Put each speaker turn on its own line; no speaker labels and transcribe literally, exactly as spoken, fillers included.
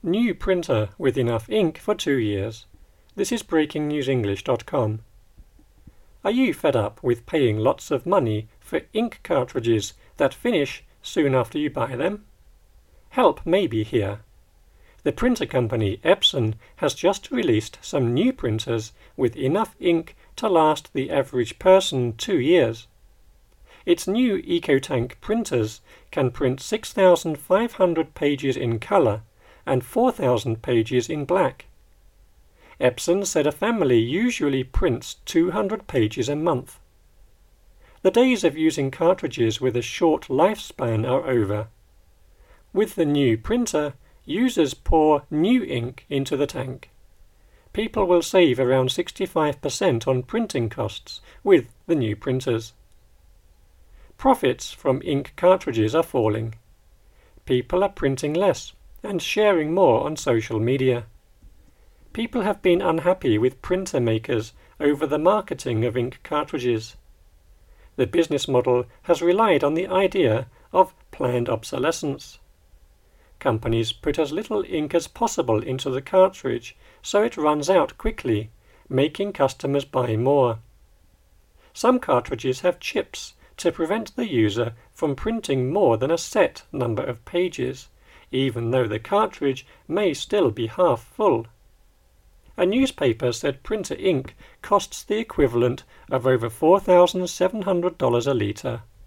New printer with enough ink for two years. This is breaking news english dot com. Are you fed up with paying lots of money for ink cartridges that finish soon after you buy them? Help may be here. The printer company Epson has just released some new printers with enough ink to last the average person two years. Its new EcoTank printers can print six thousand five hundred pages in color and four thousand pages in black. Epson said a family usually prints two hundred pages a month. The days of using cartridges with a short lifespan are over. With the new printer, users pour new ink into the tank. People will save around sixty-five percent on printing costs with the new printers. Profits from ink cartridges are falling. People are printing less and sharing more on social media. People have been unhappy with printer makers over the marketing of ink cartridges. The business model has relied on the idea of planned obsolescence. Companies put as little ink as possible into the cartridge so it runs out quickly, making customers buy more. Some cartridges have chips to prevent the user from printing more than a set number of pages, even though the cartridge may still be half full. A newspaper said printer ink costs the equivalent of over four thousand seven hundred dollars a litre.